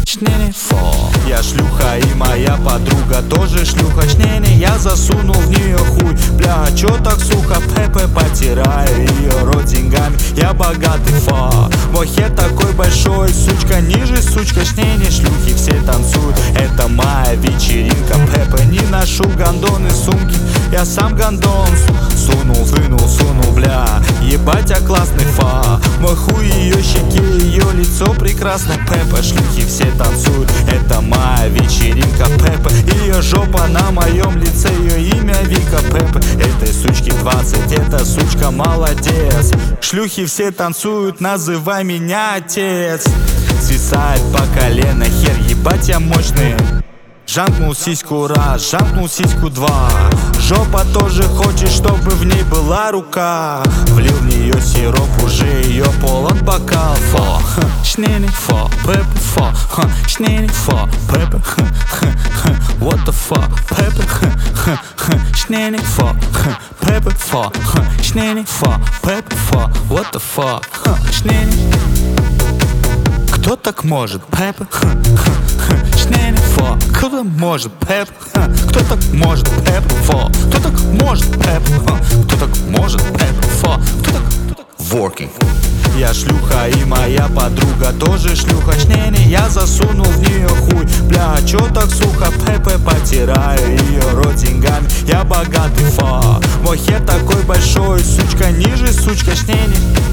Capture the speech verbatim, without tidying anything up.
Чнени фо. Я шлюха и моя подруга тоже шлюха. Чнени, я засунул в нее хуй. Бля, чё так сухо? Пепе, потираю ее рот деньгами. Я богатый фа. Мой хер такой большой, сучка ниже, сучка. Чнени, шлюхи все танцуют. Это моя вечеринка. Пепе, не ношу гондоны, сумки. Я сам гондон сунул, вынул, сунул, бля. Ебать, я классный фа. Мой хуй ее щеки, ее лицо прекрасно. Пепе, шлюхи все танцуют. Это моя вечеринка. Пепе, ее жопа на моем лице. Ее имя Вика. Пепе, этой сучке двадцать. Эта сучка молодец. Шлюхи все танцуют, называй меня отец. Свисает по колено хер, ебать я мощный. Жамкнул сиську раз, жамкнул сиську два. Жопа тоже хочет, чтобы в ней была рука. Влил в нее сироп, уже ее полон бокал. Фо, чнени фо, пепе фо, чнени фо, пепе. What the fuck, пепе. Чнени фо, пепе фо, чнени фо, пепе фо. What the fuck, чнени. Кто так может, пепе? Чнени фо. Кто может, пепе? Кто так может, пепе фо? Кто так может, пепе? Кто так может, пепе фо? Кто так, кто так? Working. Я шлюха и моя подруга тоже шлюха. Чнени, я засунул в нее хуй. Бля, чё так сухо? Пепе, потираю ее рот деньгами. Я богатый фа. Мой хер такой большой, сучка ниже, сучка. Чнени.